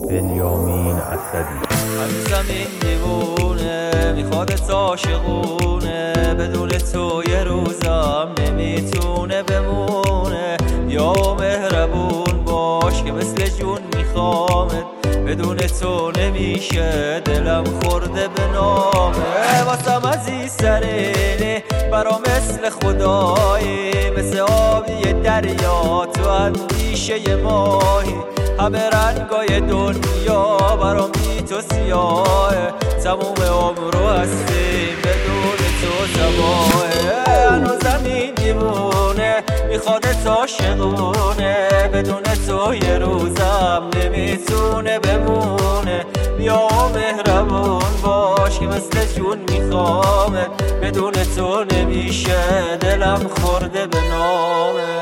بنیامین اسدی. هنوزم این دیوونه میخواد عاشقونه، بدون تو یه روزم نمیتونه بمونه. یا مهربون باش که مثل جون میخوامت، بدون تو نمیشه دلم خورده به نامه. واسم عزیز سرینه برا مثل خدایی، مثل آبی دریا تو اندیشه ماهی. همه رنگای دنیا برام بی تو سیاهه، تموم عمرو هستیم بدون تو تباهه. هنوزم این دیوونه میخواد عاشقونه، بدون تو یه روزم نمیتونه بمونه. بیا مهربون باش که مثل جون میخوامه، بدون تو نمیشه دلم خورده به نامه.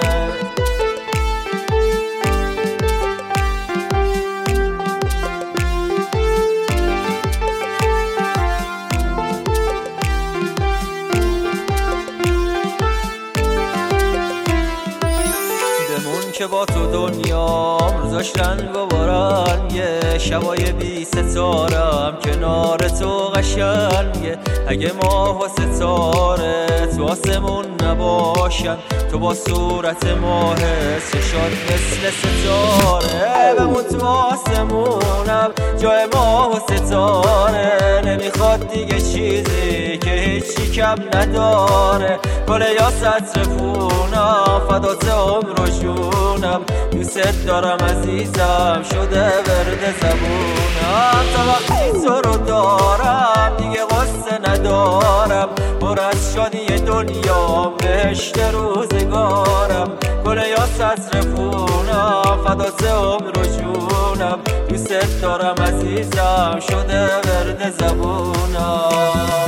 که با تو دنیام روزاش رنگ و بارنگه، شبای بی ستارم کنار تو قشنگه. اگه ماه و ستاره تو آسمون نباشن، تو با صورت ماه چشات مثل ستاره. بمون تو آسمونم جای ماه و ستاره، نمیخواد دیگه چیزی که هیچی کم نداره. گل یا سطر فونم فدات عمر و جونم، دوست دارم عزیزم شده ورد زبونم. تا وقتی تو رو دارم دیگه غصه ندارم، پر از شادی دنیا بهشت روزگارم. گل یا سطر فونم فدات عمر و جونم، دوست دارم عزیزم شده ورد زبونم.